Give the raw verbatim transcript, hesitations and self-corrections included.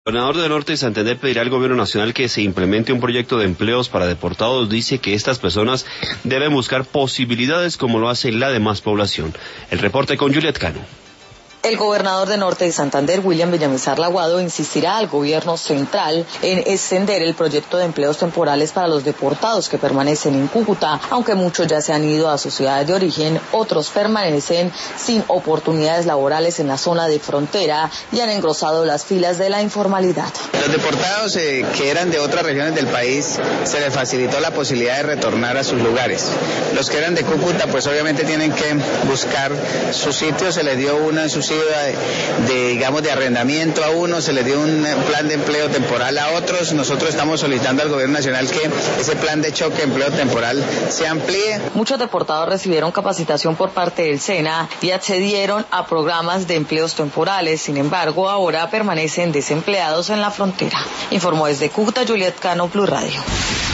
El gobernador de Norte de Santander pedirá al gobierno nacional que se implemente un proyecto de empleos para deportados. Dice que estas personas deben buscar posibilidades como lo hace la demás población. El reporte con Juliet Cano. El gobernador de Norte de Santander, William Villamizar Laguado, insistirá al gobierno central en extender el proyecto de empleos temporales para los deportados que permanecen en Cúcuta. Aunque muchos ya se han ido a sus ciudades de origen, otros permanecen sin oportunidades laborales en la zona de frontera y han engrosado las filas de la informalidad. Los deportados eh, que eran de otras regiones del país, se les facilitó la posibilidad de retornar a sus lugares. Los que eran de Cúcuta, pues obviamente tienen que buscar su sitio, se les dio una subsidio de, de, digamos, de arrendamiento a unos, se les dio un plan de empleo temporal a otros. Nosotros estamos solicitando al gobierno nacional que ese plan de choque de empleo temporal se amplíe. Muchos deportados recibieron capacitación por parte del SENA y accedieron a programas de empleos temporales. Sin embargo, ahora permanecen desempleados en la frontera. Informó desde Cúcuta, Juliet Cano, Blue Radio.